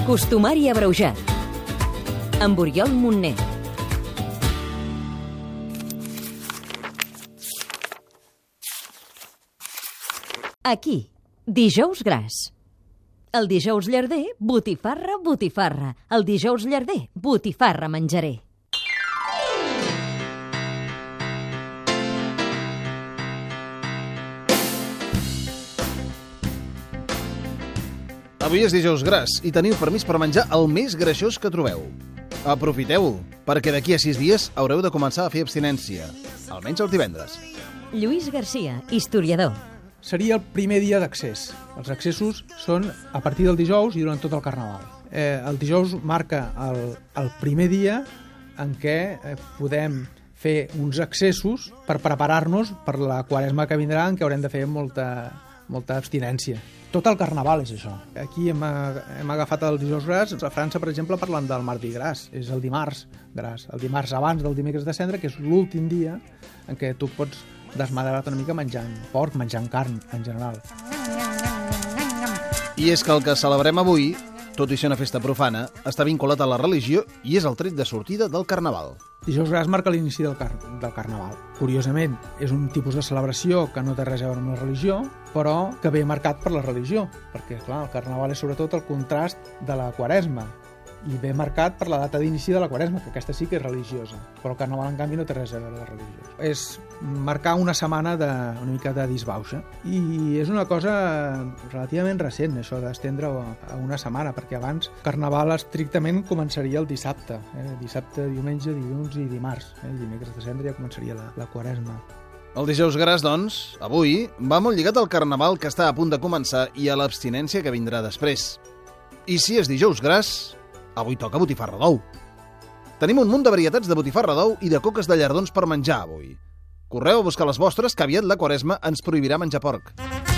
Costumari abreujat amb Oriol Montner. Aquí, dijous gras. El dijous llarder, botifarra, botifarra. El dijous llarder, botifarra menjaré. Avui és dijous gras i teniu permís per menjar el més greixós que trobeu. Aprofiteu-ho, perquè d'aquí a 6 dies haureu de començar a fer abstinència, almenys els divendres. Lluís Garcia, historiador. Seria el primer dia d'accés. Els accessos són a partir del dijous i durant tot el carnaval. El dijous marca el primer dia en què podem fer uns accessos per preparar-nos per la quaresma que vindrà, en què haurem de fer molta abstinència. Tot el carnaval és això. Aquí hem agafat el dijous gras. A França, per exemple, parlen del mardi gras. És el dimarts gras. El dimarts abans del dimecres de Cendra, que és l'últim dia en què tu pots desmadrar-te una mica menjant porc, menjant carn, en general. I és que el que celebrem avui, tot i ser una festa profana, està vinculat a la religió i és el tret de sortida del carnaval. Dijous gras marca l'inici del carnaval. Curiosament, és un tipus de celebració que no té res a veure amb la religió, però que ve marcat per la religió, perquè clar, el carnaval és sobretot el contrast de la quaresma, i ve marcat per la data d'inici de la quaresma, que aquesta sí que és religiosa, però el carnaval, en canvi, no té res a veure de religiós. És marcar una setmana una mica de disbauxa, i és una cosa relativament recent, això d'estendre a una setmana, perquè abans carnaval estrictament començaria el dissabte, dissabte, diumenge, dilluns i dimarts, dimecres de Cendra ja començaria la quaresma. El dijous gras, doncs, avui, va molt lligat al carnaval que està a punt de començar i a l'abstinència que vindrà després. I si és dijous gras, avui toca botifarra d'ou. Tenim un munt de varietats de botifarra d'ou i de coques de llardons per menjar avui. Correu a buscar les vostres, que aviat la quaresma ens prohibirà menjar porc.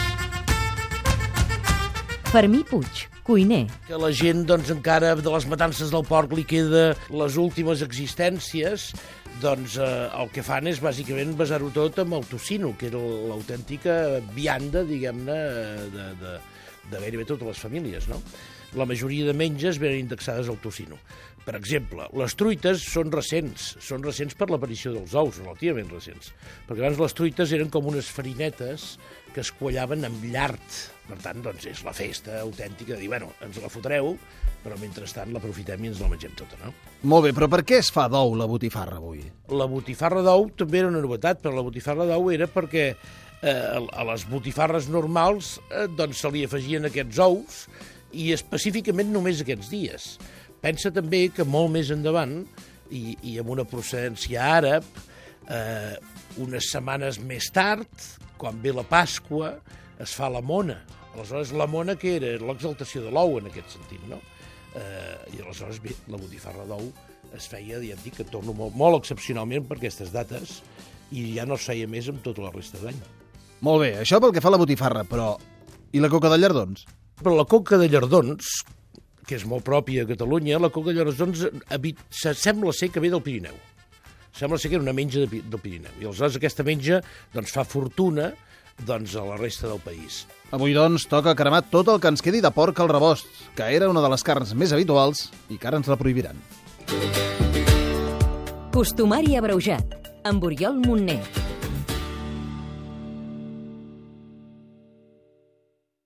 Fermí Puig, cuiner. Que la gent, doncs, encara de les matances del porc li queda les últimes existències, doncs el que fan és bàsicament basar-ho tot amb el tocino, que era l'autèntica vianda, diguem-ne, de gairebé totes les famílies, no? La majoria de menges venen indexades al tocino. Per exemple, les truites són recents per l'aparició dels ous, relativament recents, perquè abans les truites eren com unes farinetes que es quallaven amb llard. Per tant, doncs, és la festa autèntica de dir, bueno, ens la fotreu, però mentrestant l'aprofitem i ens la mengem tota, no? Molt bé, però per què es fa d'ou la botifarra avui? La botifarra d'ou també era una novetat, però la botifarra d'ou era perquè a les botifarres normals doncs se li afegien aquests ous i específicament només aquests dies. Pensa també que molt més endavant, i amb una procedència àrab, unes setmanes més tard, quan ve la Pasqua, es fa la mona. Aleshores, la mona, que era? L'exaltació de l'ou, en aquest sentit, no? I aleshores, bé, la botifarra d'ou es feia, ja et dic, que torno molt excepcionalment per aquestes dates, i ja no es feia més amb tota la resta d'any. Molt bé, això pel que fa a la botifarra, però... I la coca de llardons? Però la coca de llardons, que és molt pròpia a Catalunya, la coca de llardons sembla ser que ve del Pirineu. Sembla ser que era una menja del Pirineu. I aleshores aquesta menja doncs, fa fortuna doncs, a la resta del país. Avui, doncs, toca cremar tot el que ens quedi de porc al rebost, que era una de les carns més habituals i que ara ens la prohibiran. Costumari abreujat amb Oriol Montner.